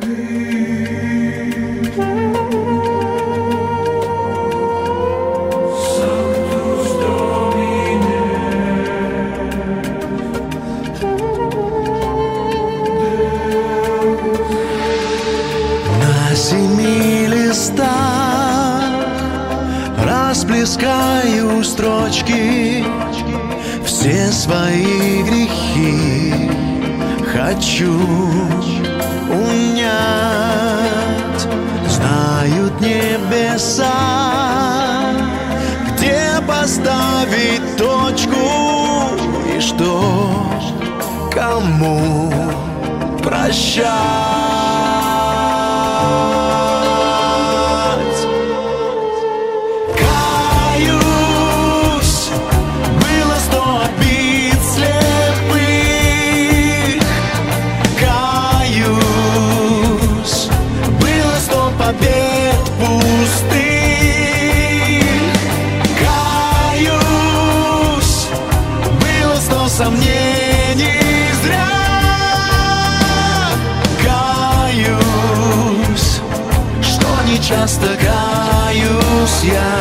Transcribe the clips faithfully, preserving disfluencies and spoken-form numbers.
На семи листах расплескаю строчки, все свои грехи хочу унять. Знают небеса, где поставить точку и что кому прощать. Сомнений зря. Каюсь, что не часто каюсь я.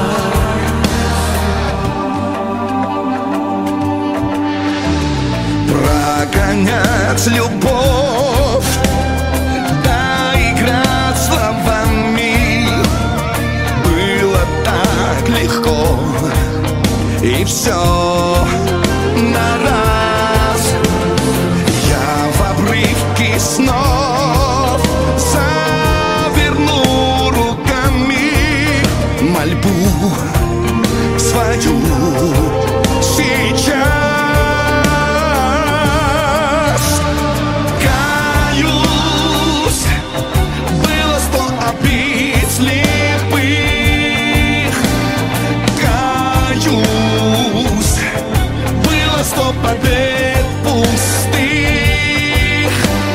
Прогонять любовь, да играть словами было так легко, и все на раз. Я в обрывке снов заверну руками мольбу свою сейчас. Каюсь, было сто обид слепых. Каюсь, сто побед пустых.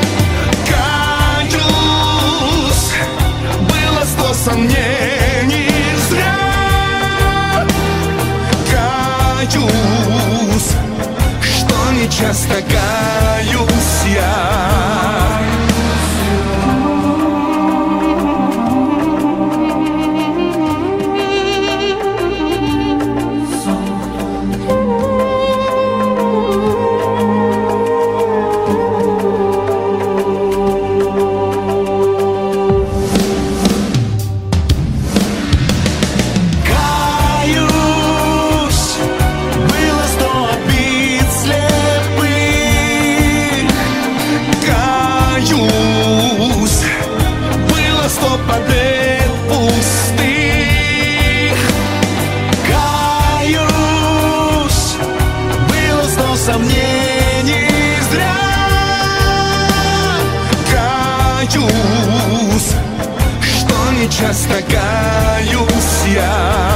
Каюсь, было сто сомнений зря. Каюсь, что не часто каюсь я. Побед пустых. Каюсь, было сто сомнений зря. Каюсь, что не часто каюсь я.